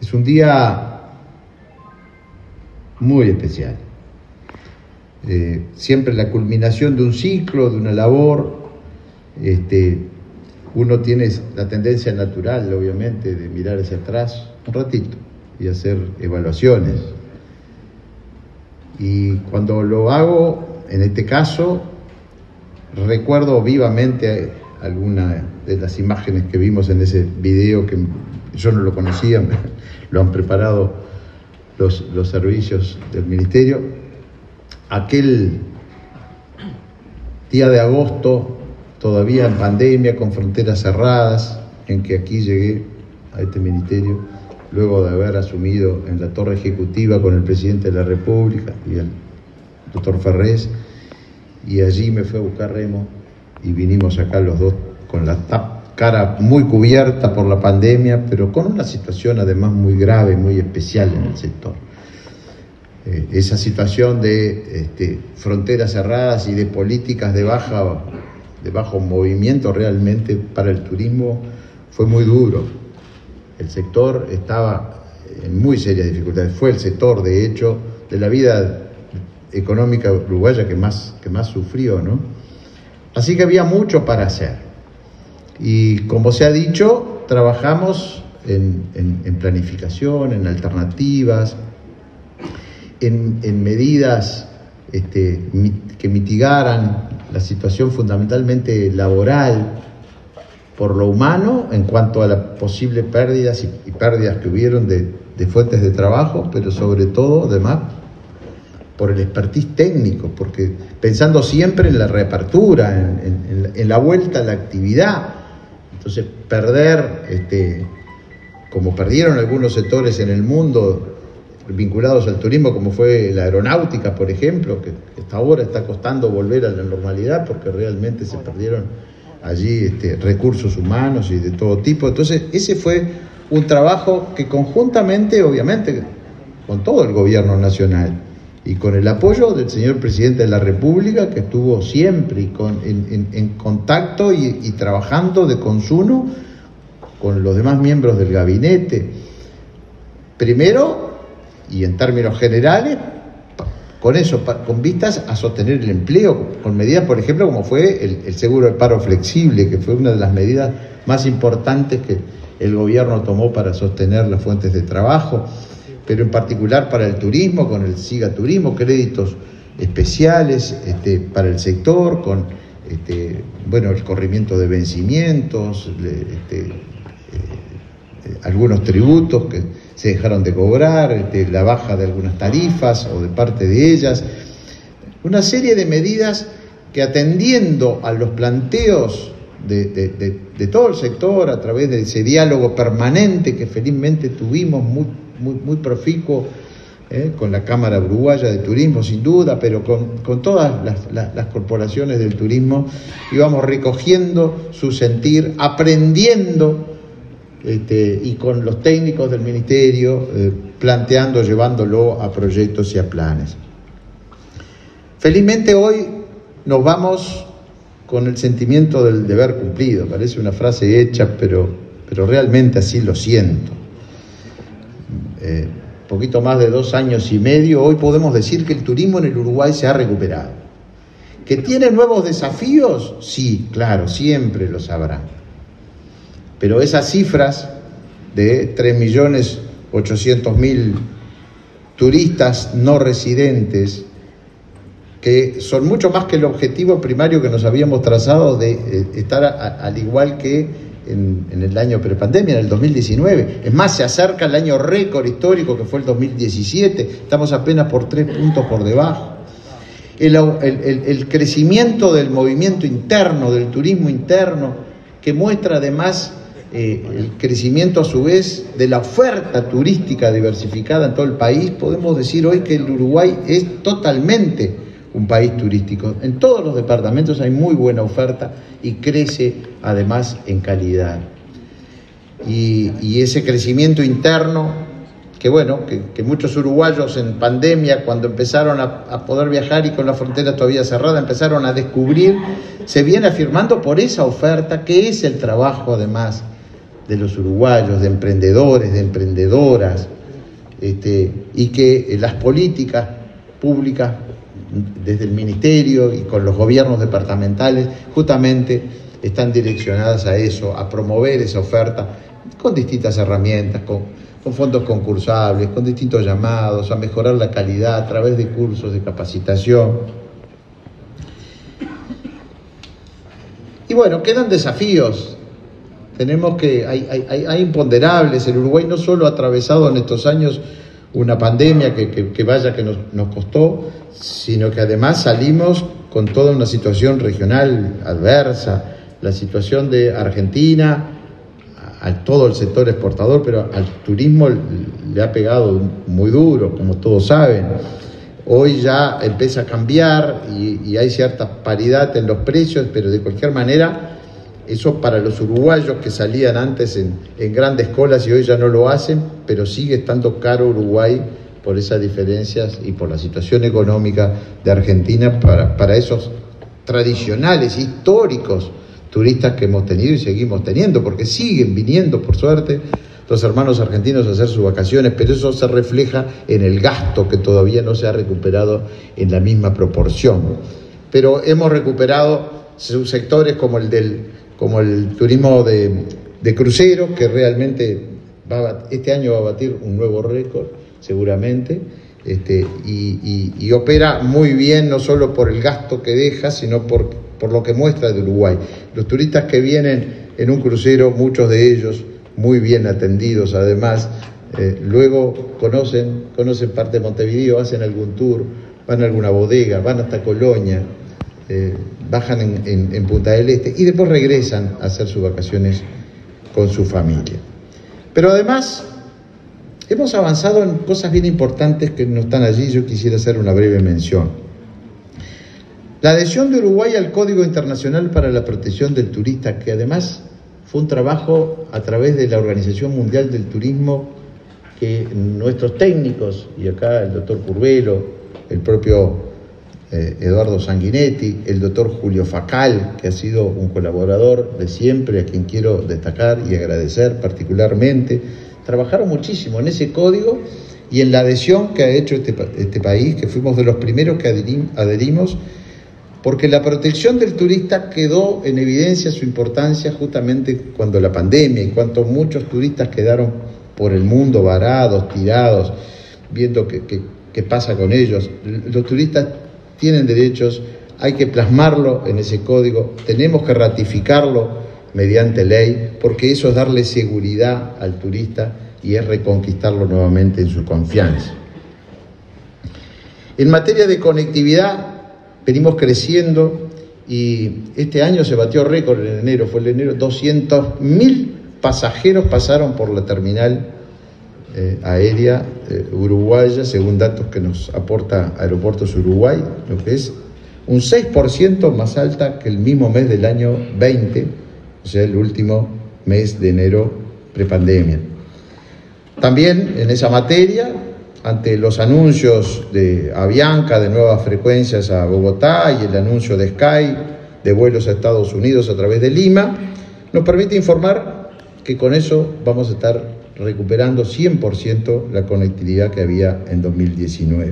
Es un día muy especial. Siempre la culminación de un ciclo, de una labor, uno tiene la tendencia natural, obviamente, de mirar hacia atrás un ratito y hacer evaluaciones. Y cuando lo hago, en este caso, recuerdo vivamente alguna de las imágenes que vimos en ese video, que yo no lo conocía, lo han preparado los servicios del Ministerio. Aquel día de agosto, todavía en pandemia, con fronteras cerradas, en que aquí llegué a este ministerio, luego de haber asumido en la torre ejecutiva con el presidente de la República y el doctor Ferrés, y allí me fue a buscar Remo y vinimos acá los dos con la cara muy cubierta por la pandemia, pero con una situación además muy grave, muy especial en el sector. Esa situación de fronteras cerradas y de políticas de bajo movimiento realmente para el turismo fue muy duro. El sector estaba en muy serias dificultades. Fue el sector, de hecho, de la vida económica uruguaya que más sufrió, ¿no? Así que había mucho para hacer. Y como se ha dicho, trabajamos en planificación, en alternativas, en medidas que mitigaran la situación fundamentalmente laboral por lo humano en cuanto a las posibles pérdidas y pérdidas que hubieron de fuentes de trabajo, pero sobre todo, además, por el expertise técnico, porque pensando siempre en la reapertura, en la vuelta a la actividad. Entonces, perder, como perdieron algunos sectores en el mundo vinculados al turismo, como fue la aeronáutica, por ejemplo, que hasta ahora está costando volver a la normalidad porque realmente se perdieron allí recursos humanos y de todo tipo. Entonces, ese fue un trabajo que conjuntamente, obviamente, con todo el gobierno nacional y con el apoyo del señor presidente de la República, que estuvo siempre en contacto y trabajando de consuno con los demás miembros del gabinete. Primero, y en términos generales, con eso, con vistas a sostener el empleo, con medidas, por ejemplo, como fue el seguro de paro flexible, que fue una de las medidas más importantes que el gobierno tomó para sostener las fuentes de trabajo, pero en particular para el turismo, con el SIGA Turismo, créditos especiales para el sector, con el corrimiento de vencimientos, algunos tributos que se dejaron de cobrar, la baja de algunas tarifas o de parte de ellas, una serie de medidas que, atendiendo a los planteos de todo el sector a través de ese diálogo permanente que felizmente tuvimos muy proficuo con la Cámara Uruguaya de Turismo, sin duda, pero con todas las corporaciones del turismo, íbamos recogiendo su sentir, aprendiendo, y con los técnicos del Ministerio, planteando, llevándolo a proyectos y a planes. Felizmente hoy nos vamos con el sentimiento del deber cumplido. Parece una frase hecha, pero realmente así lo siento. Poquito más de 2 años y medio, hoy podemos decir que el turismo en el Uruguay se ha recuperado. ¿Que tiene nuevos desafíos? Sí, claro, siempre los habrá. Pero esas cifras de 3.800.000 turistas no residentes, que son mucho más que el objetivo primario que nos habíamos trazado de estar al igual que en el año prepandemia, en el 2019. Es más, se acerca el año récord histórico que fue el 2017, estamos apenas por 3 puntos por debajo. El crecimiento del movimiento interno, del turismo interno, que muestra además el crecimiento a su vez de la oferta turística diversificada en todo el país. Podemos decir hoy que el Uruguay es totalmente un país turístico. En todos los departamentos hay muy buena oferta y crece además en calidad. Y ese crecimiento interno, que muchos uruguayos en pandemia, cuando empezaron a poder viajar y con la frontera todavía cerrada, empezaron a descubrir, se viene afirmando por esa oferta, que es el trabajo además de los uruguayos, de emprendedores, de emprendedoras, y que las políticas públicas desde el Ministerio y con los gobiernos departamentales justamente están direccionadas a eso, a promover esa oferta con distintas herramientas, con fondos concursables, con distintos llamados, a mejorar la calidad a través de cursos de capacitación. Y bueno, quedan desafíos. Hay imponderables. El Uruguay no solo ha atravesado en estos años una pandemia que nos costó, sino que además salimos con toda una situación regional adversa. La situación de Argentina, a todo el sector exportador, pero al turismo le ha pegado muy duro, como todos saben. Hoy ya empieza a cambiar y hay cierta paridad en los precios, pero de cualquier manera, eso para los uruguayos que salían antes en grandes colas y hoy ya no lo hacen, pero sigue estando caro Uruguay por esas diferencias y por la situación económica de Argentina para esos tradicionales, históricos turistas que hemos tenido y seguimos teniendo, porque siguen viniendo, por suerte, los hermanos argentinos a hacer sus vacaciones, pero eso se refleja en el gasto que todavía no se ha recuperado en la misma proporción. Pero hemos recuperado sectores como el turismo de cruceros, que realmente este año va a batir un nuevo récord, seguramente, y opera muy bien, no solo por el gasto que deja, sino por lo que muestra de Uruguay. Los turistas que vienen en un crucero, muchos de ellos muy bien atendidos además, luego conocen parte de Montevideo, hacen algún tour, van a alguna bodega, van hasta Colonia, bajan en Punta del Este y después regresan a hacer sus vacaciones con su familia. Pero además hemos avanzado en cosas bien importantes que no están allí. Yo quisiera hacer una breve mención. La adhesión de Uruguay al Código Internacional para la Protección del Turista, que además fue un trabajo a través de la Organización Mundial del Turismo que nuestros técnicos, y acá el doctor Curvelo, el propio Eduardo Sanguinetti, el doctor Julio Facal, que ha sido un colaborador de siempre, a quien quiero destacar y agradecer particularmente, trabajaron muchísimo en ese código y en la adhesión que ha hecho este país, que fuimos de los primeros que adherimos, porque la protección del turista quedó en evidencia su importancia justamente cuando la pandemia y cuando muchos turistas quedaron por el mundo varados, tirados, viendo qué pasa con ellos. Los turistas tienen derechos, hay que plasmarlo en ese código, tenemos que ratificarlo mediante ley, porque eso es darle seguridad al turista y es reconquistarlo nuevamente en su confianza. En materia de conectividad, venimos creciendo y este año se batió récord en enero, fue el enero, 200.000 pasajeros pasaron por la terminal aérea uruguaya, según datos que nos aporta Aeropuertos Uruguay, lo que es un 6% más alta que el mismo mes del año 20, o sea, el último mes de enero prepandemia. También en esa materia, ante los anuncios de Avianca de nuevas frecuencias a Bogotá y el anuncio de Sky de vuelos a Estados Unidos a través de Lima, nos permite informar que con eso vamos a estar recuperando 100% la conectividad que había en 2019.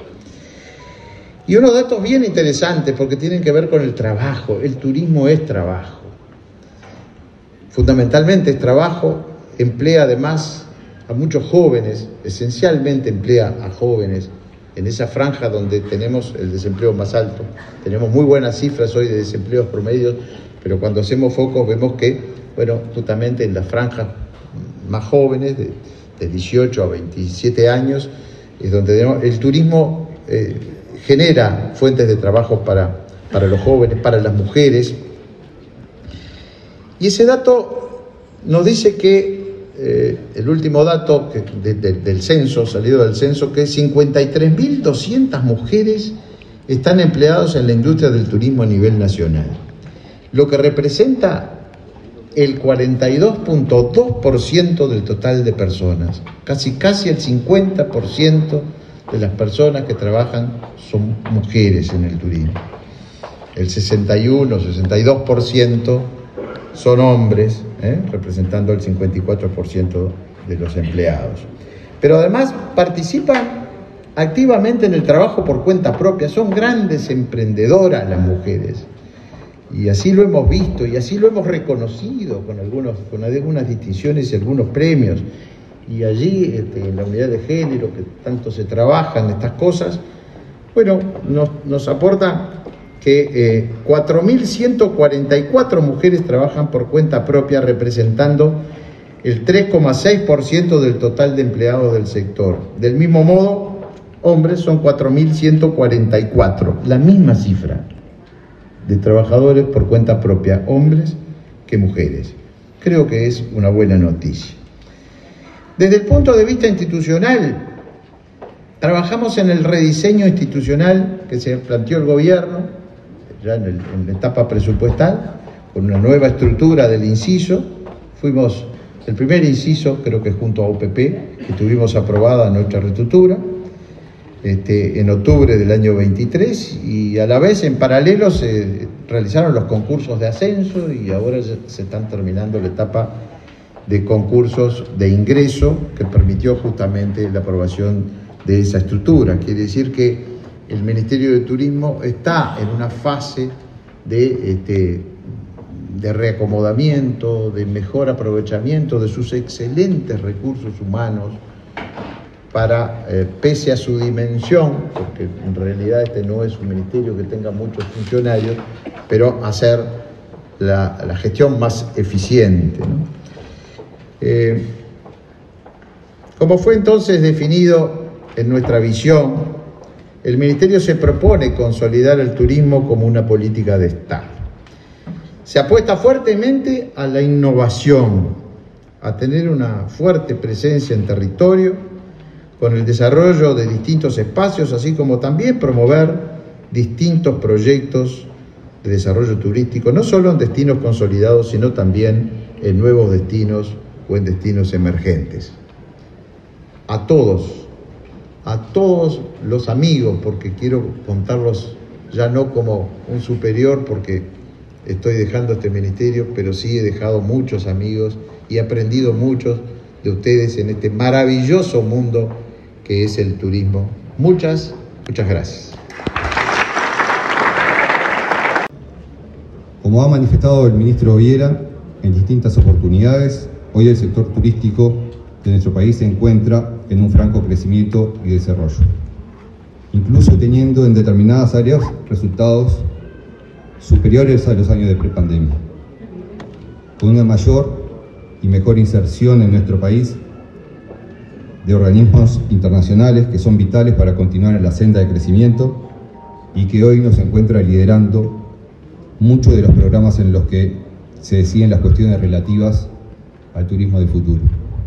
Y unos datos bien interesantes porque tienen que ver con el trabajo. El turismo es trabajo. Fundamentalmente es trabajo, emplea además a muchos jóvenes, esencialmente emplea a jóvenes en esa franja donde tenemos el desempleo más alto. Tenemos muy buenas cifras hoy de desempleos promedios, pero cuando hacemos focos vemos que, bueno, justamente en las franjas más jóvenes, de 18 a 27 años, es donde tenemos, el turismo genera fuentes de trabajo para los jóvenes, para las mujeres. Y ese dato nos dice que el último dato del censo, salido del censo, que 53.200 mujeres están empleadas en la industria del turismo a nivel nacional, lo que representa el 42.2% del total de personas. Casi el 50% de las personas que trabajan son mujeres en el turismo. El 62% son hombres, representando el 54% de los empleados. Pero además participan activamente en el trabajo por cuenta propia, son grandes emprendedoras las mujeres. Y así lo hemos visto y así lo hemos reconocido con algunas distinciones y algunos premios. Y allí, en la unidad de género, que tanto se trabajan estas cosas, bueno, nos aporta que 4.144 mujeres trabajan por cuenta propia, representando el 3,6% del total de empleados del sector. Del mismo modo, hombres son 4.144, la misma cifra de trabajadores por cuenta propia, hombres que mujeres. Creo que es una buena noticia. Desde el punto de vista institucional, trabajamos en el rediseño institucional que se planteó el gobierno, ya en la etapa presupuestal, con una nueva estructura del inciso. Fuimos el primer inciso, creo que junto a UPP, que tuvimos aprobada nuestra reestructura, en octubre del año 23, y a la vez en paralelo se realizaron los concursos de ascenso y ahora se están terminando la etapa de concursos de ingreso que permitió justamente la aprobación de esa estructura. Quiere decir que el Ministerio de Turismo está en una fase de reacomodamiento, de mejor aprovechamiento de sus excelentes recursos humanos para, pese a su dimensión, porque en realidad no es un ministerio que tenga muchos funcionarios, pero hacer la gestión más eficiente, ¿no? Como fue entonces definido en nuestra visión, el Ministerio se propone consolidar el turismo como una política de Estado. Se apuesta fuertemente a la innovación, a tener una fuerte presencia en territorio, con el desarrollo de distintos espacios, así como también promover distintos proyectos de desarrollo turístico, no solo en destinos consolidados, sino también en nuevos destinos o en destinos emergentes. A todos los amigos, porque quiero contarlos ya no como un superior, porque estoy dejando este ministerio, pero sí he dejado muchos amigos y he aprendido muchos de ustedes en este maravilloso mundo que es el turismo. Muchas gracias. Como ha manifestado el ministro Viera en distintas oportunidades, hoy el sector turístico de nuestro país se encuentra en un franco crecimiento y desarrollo, incluso teniendo en determinadas áreas resultados superiores a los años de prepandemia, con una mayor y mejor inserción en nuestro país de organismos internacionales que son vitales para continuar en la senda de crecimiento y que hoy nos encuentra liderando muchos de los programas en los que se deciden las cuestiones relativas al turismo del futuro.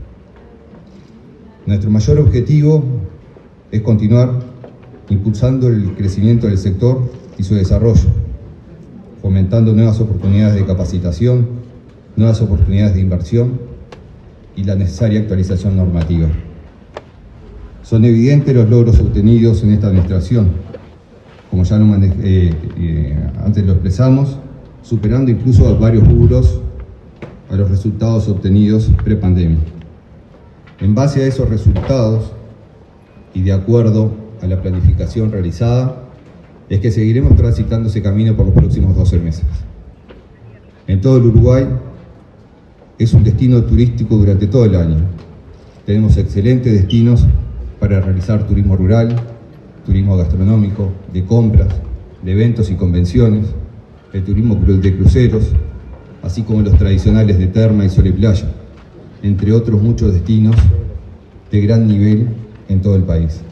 Nuestro mayor objetivo es continuar impulsando el crecimiento del sector y su desarrollo, fomentando nuevas oportunidades de capacitación, nuevas oportunidades de inversión y la necesaria actualización normativa. Son evidentes los logros obtenidos en esta administración, como ya antes lo expresamos, superando incluso a varios rubros a los resultados obtenidos prepandemia. En base a esos resultados y de acuerdo a la planificación realizada, es que seguiremos transitando ese camino por los próximos 12 meses. En todo el Uruguay es un destino turístico durante todo el año. Tenemos excelentes destinos para realizar turismo rural, turismo gastronómico, de compras, de eventos y convenciones, el turismo de cruceros, así como los tradicionales de terma y sol y playa, entre otros muchos destinos de gran nivel en todo el país.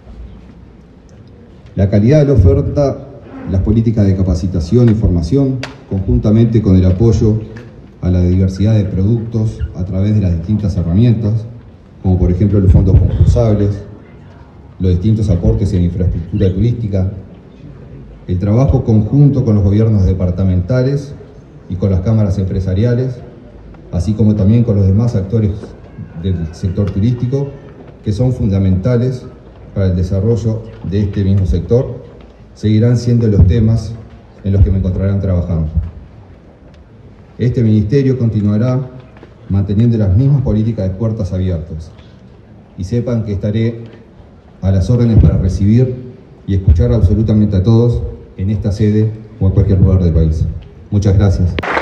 La calidad de la oferta, las políticas de capacitación y formación, conjuntamente con el apoyo a la diversidad de productos a través de las distintas herramientas, como por ejemplo los fondos concursables, los distintos aportes en infraestructura turística, el trabajo conjunto con los gobiernos departamentales y con las cámaras empresariales, así como también con los demás actores del sector turístico, que son fundamentales para el desarrollo de este mismo sector, seguirán siendo los temas en los que me encontrarán trabajando. Este ministerio continuará manteniendo las mismas políticas de puertas abiertas. Y sepan que estaré a las órdenes para recibir y escuchar absolutamente a todos en esta sede o en cualquier lugar del país. Muchas gracias.